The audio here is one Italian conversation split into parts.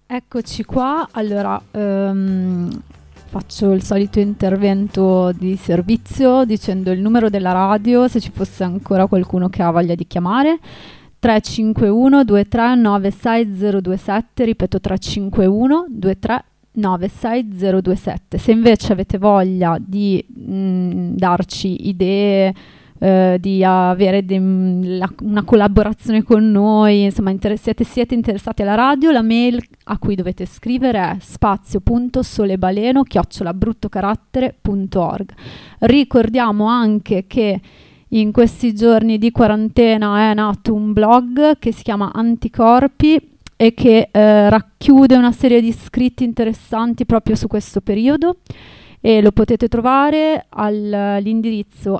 Eccoci qua, allora faccio il solito intervento di servizio dicendo il numero della radio, se ci fosse ancora qualcuno che ha voglia di chiamare, 351 23 96027, ripeto 351 23 96027. Se invece avete voglia di darci idee, di avere una collaborazione con noi, insomma siete interessati alla radio, la mail a cui dovete scrivere è spazio.solebaleno@bruttocarattere.org. Ricordiamo anche che in questi giorni di quarantena è nato un blog che si chiama Anticorpi e che racchiude una serie di scritti interessanti proprio su questo periodo, e lo potete trovare all'indirizzo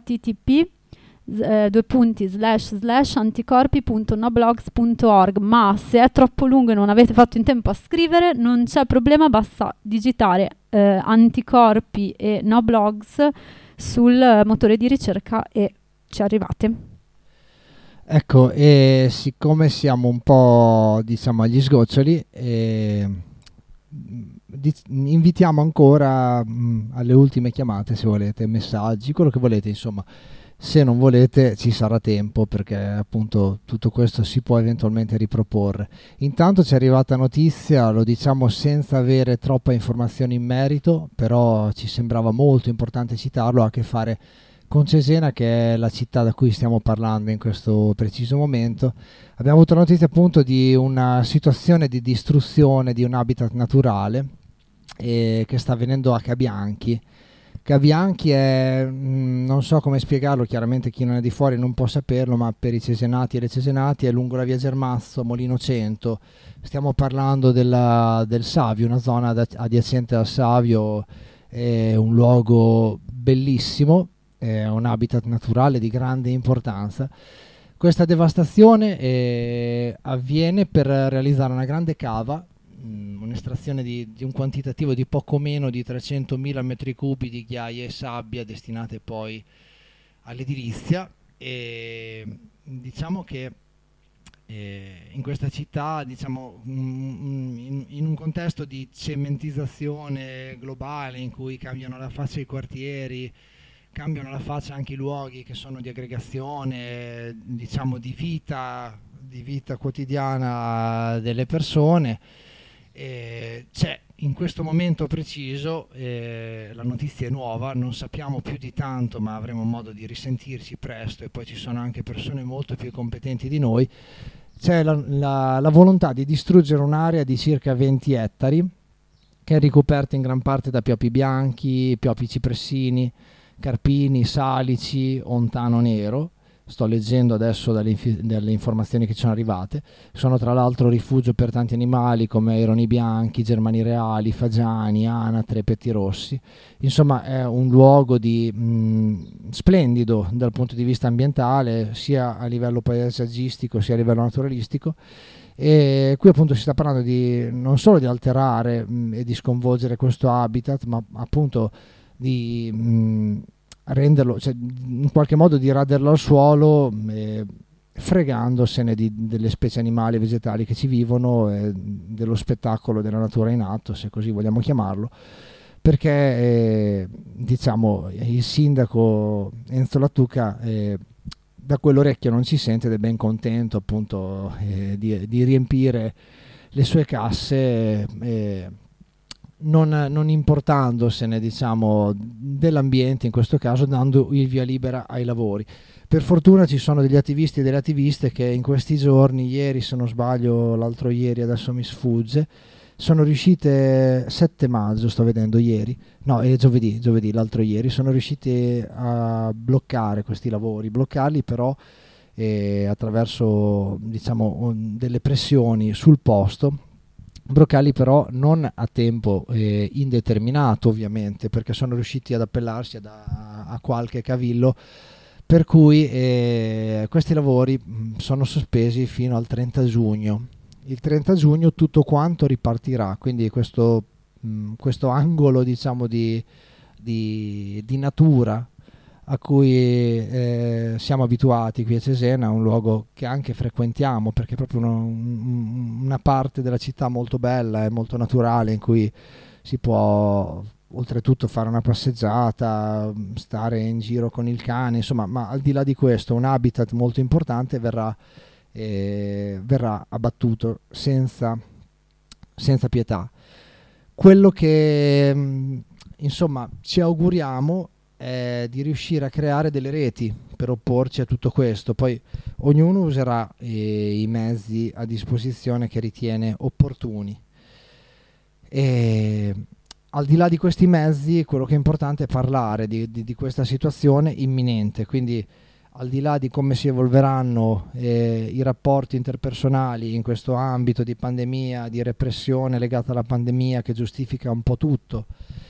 http://anticorpi.noblogs.org. ma se è troppo lungo e non avete fatto in tempo a scrivere, non c'è problema, basta digitare anticorpi e noblogs sul motore di ricerca e ci arrivate. Ecco, e siccome siamo un po', diciamo, agli sgoccioli, invitiamo ancora alle ultime chiamate, se volete, messaggi, quello che volete, insomma. Se non volete ci sarà tempo, perché appunto tutto questo si può eventualmente riproporre. Intanto ci è arrivata notizia, lo diciamo senza avere troppa informazione in merito, però ci sembrava molto importante citarlo, ha a che fare con Cesena, che è la città da cui stiamo parlando in questo preciso momento. Abbiamo avuto notizia appunto di una situazione di distruzione di un habitat naturale che sta avvenendo a Cabianchi. Cabianchi è, non so come spiegarlo, chiaramente chi non è di fuori non può saperlo, ma per i cesenati e le cesenati è lungo la via Germazzo, Molino 100. Stiamo parlando del Savio, una zona adiacente al Savio, è un luogo bellissimo, è un habitat naturale di grande importanza. Questa devastazione avviene per realizzare una grande cava, un'estrazione di un quantitativo di poco meno di 300.000 metri cubi di ghiaia e sabbia destinate poi all'edilizia, e diciamo che in questa città, diciamo, in un contesto di cementizzazione globale in cui cambiano la faccia i quartieri, cambiano la faccia anche i luoghi che sono di aggregazione, diciamo di vita quotidiana delle persone. C'è in questo momento preciso, la notizia è nuova, non sappiamo più di tanto, ma avremo modo di risentirci presto, e poi ci sono anche persone molto più competenti di noi. C'è la volontà di distruggere un'area di circa 20 ettari che è ricoperta in gran parte da pioppi bianchi, pioppi cipressini, carpini, salici, ontano nero. Sto leggendo adesso dalle informazioni che ci sono arrivate. Sono tra l'altro rifugio per tanti animali come aironi bianchi, germani reali, fagiani, anatre, pettirossi. Insomma è un luogo splendido dal punto di vista ambientale, sia a livello paesaggistico sia a livello naturalistico. E qui appunto si sta parlando non solo di alterare e di sconvolgere questo habitat, ma appunto di renderlo, cioè in qualche modo di raderlo al suolo, fregandosene delle specie animali e vegetali che ci vivono, dello spettacolo della natura in atto, se così vogliamo chiamarlo, perché diciamo il sindaco Enzo Lattuca da quell'orecchio non si sente ed è ben contento appunto di riempire le sue casse, non importandosene, diciamo, dell'ambiente in questo caso, dando il via libera ai lavori. Per fortuna ci sono degli attivisti e delle attiviste che in questi giorni, ieri se non sbaglio, l'altro ieri, adesso mi sfugge, sono riuscite, 7 maggio sto vedendo, ieri, no, è giovedì, l'altro ieri, sono riusciti a bloccare questi lavori, bloccarli però attraverso, diciamo, delle pressioni sul posto, bloccarli però non a tempo indeterminato, ovviamente, perché sono riusciti ad appellarsi a qualche cavillo, per cui questi lavori sono sospesi fino al 30 giugno. Il 30 giugno tutto quanto ripartirà, quindi questo angolo, diciamo, di natura a cui siamo abituati qui a Cesena, un luogo che anche frequentiamo perché è proprio una parte della città molto bella e molto naturale, in cui si può oltretutto fare una passeggiata, stare in giro con il cane, insomma, ma al di là di questo un habitat molto importante verrà abbattuto senza pietà. Quello che insomma ci auguriamo è di riuscire a creare delle reti per opporci a tutto questo. Poi ognuno userà i mezzi a disposizione che ritiene opportuni, e al di là di questi mezzi quello che è importante è parlare di questa situazione imminente, quindi al di là di come si evolveranno i rapporti interpersonali in questo ambito di pandemia, di repressione legata alla pandemia che giustifica un po' tutto,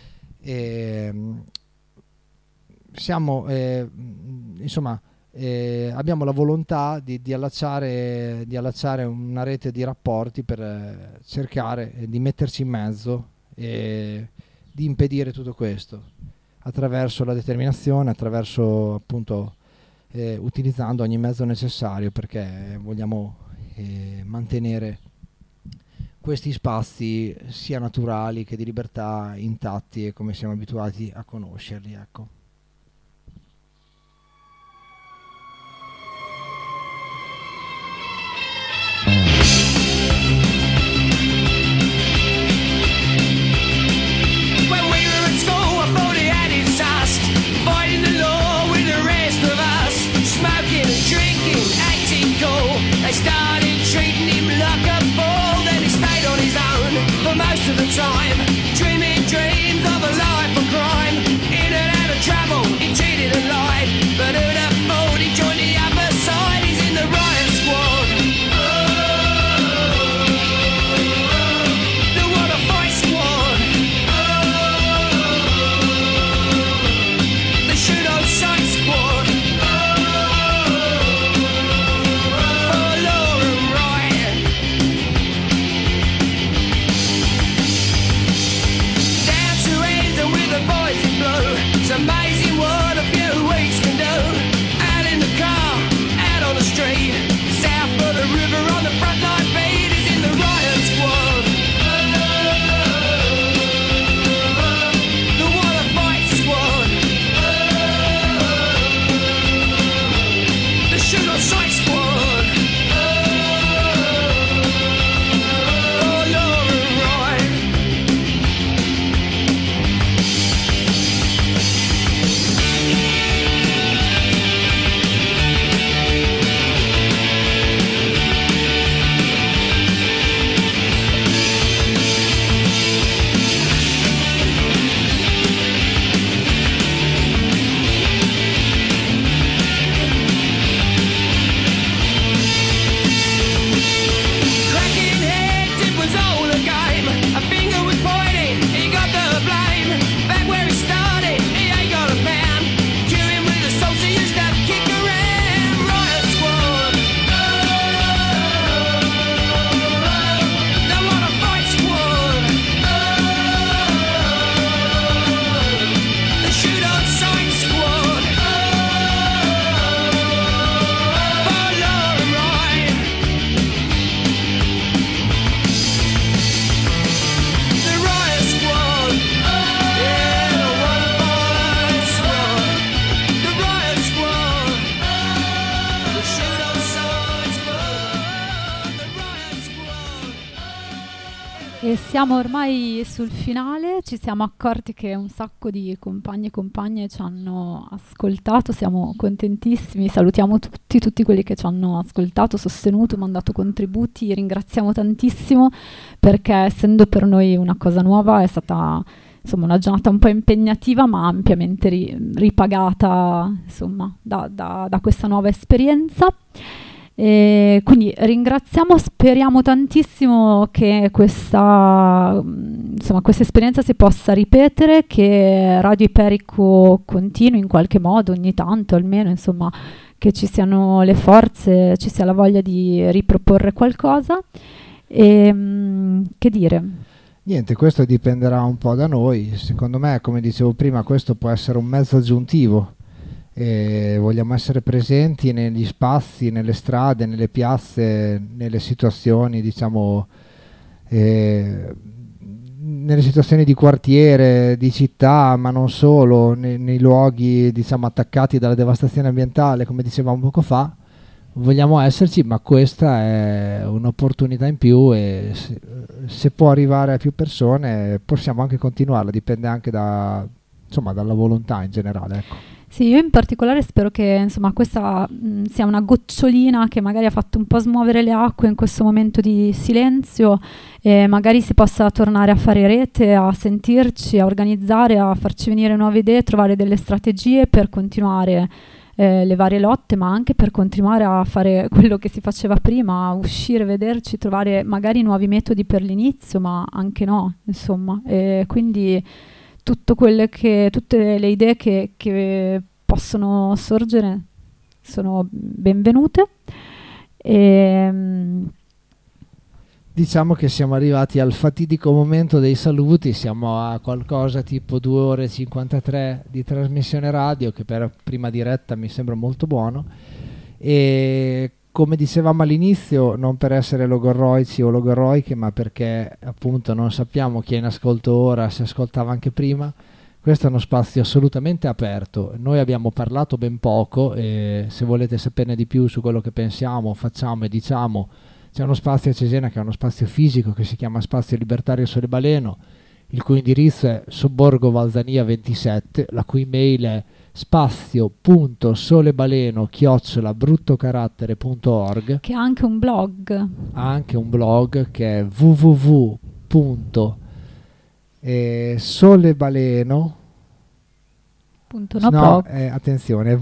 siamo insomma abbiamo la volontà di allacciare una rete di rapporti per cercare di metterci in mezzo e di impedire tutto questo attraverso la determinazione, attraverso appunto utilizzando ogni mezzo necessario, perché vogliamo mantenere questi spazi sia naturali che di libertà intatti e come siamo abituati a conoscerli, ecco. Started treating him like a fool, then he stayed on his own for most of the time, dreaming dreams of a life of crime. In and out of trouble, he cheated and lied, but who'd have thought he joined the other side? He's in the riot squad. The Wanna Fight squad. The Shoot on Sight squad. Amazing what a few weeks can do. Out in the car, out on the street, south of the river on the front line beat is in the riot squad. The Wanna Fight squad. The Shoot on Sight squad. For law and right. E siamo ormai sul finale, ci siamo accorti che un sacco di compagni e compagne ci hanno ascoltato, siamo contentissimi, salutiamo tutti quelli che ci hanno ascoltato, sostenuto, mandato contributi, ringraziamo tantissimo perché essendo per noi una cosa nuova è stata insomma una giornata un po' impegnativa ma ampiamente ripagata insomma da questa nuova esperienza. E quindi ringraziamo, speriamo tantissimo che questa esperienza si possa ripetere, che Radio Iperico continui in qualche modo ogni tanto almeno, insomma, che ci siano le forze, ci sia la voglia di riproporre qualcosa. E che dire? Niente, questo dipenderà un po' da noi. Secondo me, come dicevo prima, questo può essere un mezzo aggiuntivo e vogliamo essere presenti negli spazi, nelle strade, nelle piazze, nelle situazioni, diciamo, nelle situazioni di quartiere, di città, ma non solo, nei luoghi, diciamo, attaccati dalla devastazione ambientale, come dicevamo poco fa. Vogliamo esserci, ma questa è un'opportunità in più, e se può arrivare a più persone possiamo anche continuarla, dipende anche insomma, dalla volontà in generale, ecco. Sì, io in particolare spero che insomma questa sia una gocciolina che magari ha fatto un po' smuovere le acque in questo momento di silenzio, e magari si possa tornare a fare rete, a sentirci, a organizzare, a farci venire nuove idee, trovare delle strategie per continuare le varie lotte, ma anche per continuare a fare quello che si faceva prima, a uscire, vederci, trovare magari nuovi metodi per l'inizio, ma anche no, insomma. E quindi tutte le idee che possono sorgere sono benvenute. Diciamo che siamo arrivati al fatidico momento dei saluti, siamo a qualcosa tipo 2 ore e 53 di trasmissione radio, che per prima diretta mi sembra molto buono, e come dicevamo all'inizio, non per essere logorroici o logorroiche, ma perché appunto non sappiamo chi è in ascolto ora, se ascoltava anche prima. Questo è uno spazio assolutamente aperto, noi abbiamo parlato ben poco, e se volete saperne di più su quello che pensiamo, facciamo e diciamo, c'è uno spazio a Cesena che è uno spazio fisico che si chiama Spazio Libertario Sole Baleno, il cui indirizzo è Sobborgo Valzania 27, la cui mail è spazio.solebaleno@bruttocarattere.org, che ha anche un blog. Ha anche un blog che è www.solebaleno. Attenzione,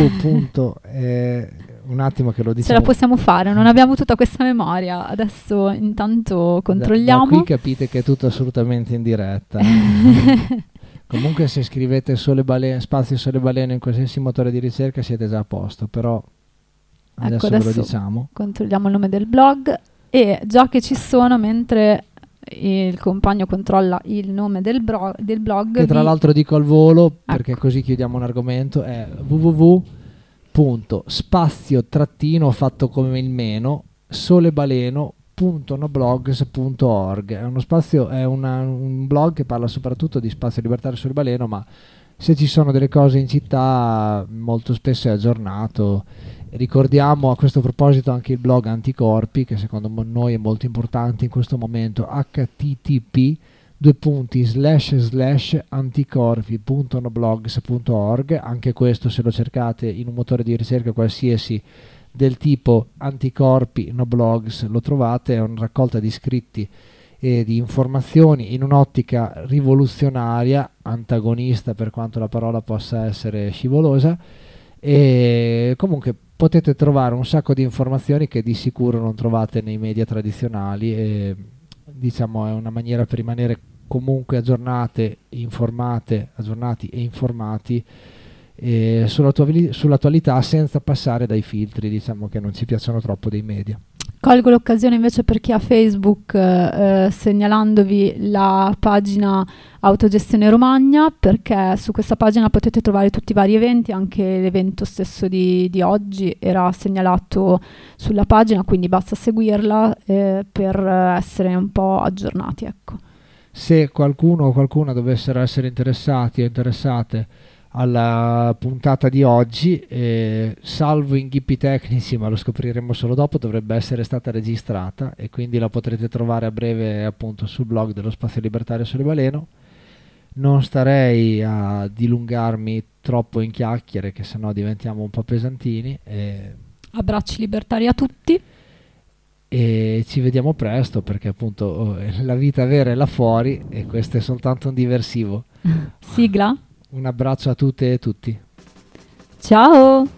un attimo che lo diciamo. Ce la possiamo fare, non abbiamo tutta questa memoria. Adesso intanto controlliamo. Da qui capite che è tutto assolutamente in diretta. Comunque se scrivete spazio Sole Baleno in qualsiasi motore di ricerca siete già a posto, però adesso ve lo diciamo. Controlliamo il nome del blog, e già che ci sono, mentre il compagno controlla il nome del blog, che tra l'altro dico al volo, perché così chiudiamo un argomento, è www.spazio fatto come il meno solebaleno.noblogs.org. È uno spazio, è un blog che parla soprattutto di spazio libertario Sole Baleno, ma se ci sono delle cose in città molto spesso è aggiornato. Ricordiamo a questo proposito anche il blog Anticorpi, che secondo noi è molto importante in questo momento, http://anticorpi.noblogs.org. anche questo, se lo cercate in un motore di ricerca qualsiasi del tipo Anticorpi Noblogs, lo trovate. È una raccolta di scritti e di informazioni in un'ottica rivoluzionaria, antagonista per quanto la parola possa essere scivolosa, e comunque potete trovare un sacco di informazioni che di sicuro non trovate nei media tradizionali, e diciamo è una maniera per rimanere comunque aggiornati e informati sull'attualità, senza passare dai filtri, diciamo, che non ci piacciono troppo dei media. Colgo l'occasione invece per chi ha Facebook, segnalandovi la pagina Autogestione Romagna, perché su questa pagina potete trovare tutti i vari eventi, anche l'evento stesso di oggi era segnalato sulla pagina, quindi basta seguirla per essere un po' aggiornati, ecco. Se qualcuno o qualcuna dovessero essere interessati o interessate alla puntata di oggi, salvo inghippi tecnici, ma lo scopriremo solo dopo, dovrebbe essere stata registrata, e quindi la potrete trovare a breve appunto sul blog dello Spazio Libertario Sole Baleno. Non starei a dilungarmi troppo in chiacchiere, che sennò diventiamo un po' pesantini. Abbracci libertari a tutti, e ci vediamo presto, perché appunto la vita vera è là fuori e questo è soltanto un diversivo. Sigla. Un abbraccio a tutte e tutti. Ciao!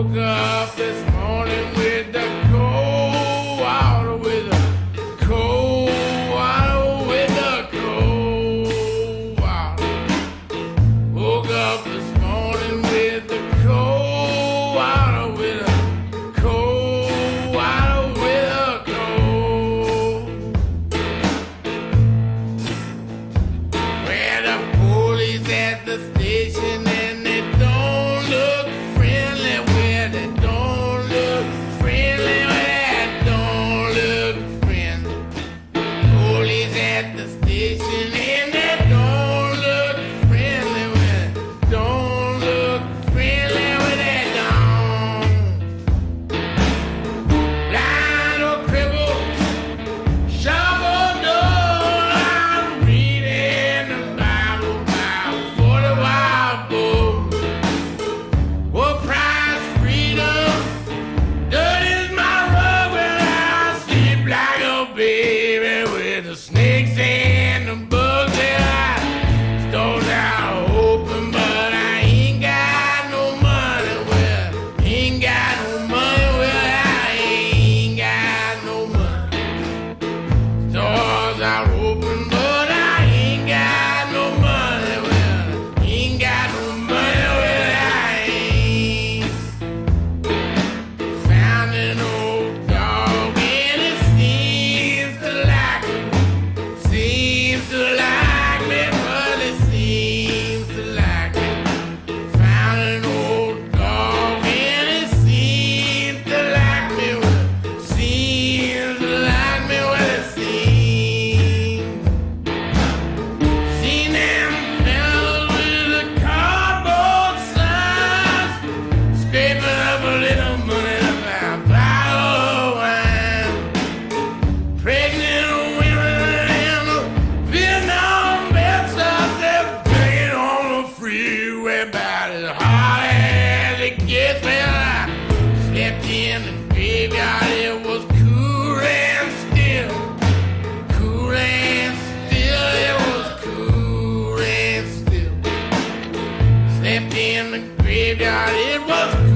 Woke up this morning with the cold water, with the cold water, with the cold water. Woke up this morning with the cold water, with the cold water, with the cold. Where the police at the station and they don't look friendly, where they don't look friendly, where they don't look friendly. Police at the station and they don't look friendly, where they don't look friendly, where they don't. Blind or crippled, shovel door, I'm reading the Bible about 40 wild bulls. What price freedom? Dirt is my rug when I sleep like a baby with the snakes and the bugs that I stole out open, but I ain't got no money. Well, ain't got no money. Well, I ain't got no money. Stores are open, but I ain't got no money. Well, ain't got no money. Well, I ain't. Found an old dog and it seems to like me. Seems to like me, but it seems to like me. Found an old dog and it seems to like me. Well, seems to like me, well, it seems. Seen them fellas with the cardboard signs, scraping up a little money to buy a bottle of wine. Pregnant women and the Vietnam vets out there banging on the freeway about as hard as it gets. Well, I slept in the graveyard, it was cool and still. Cool and still, it was cool and still. Slept in the graveyard, it was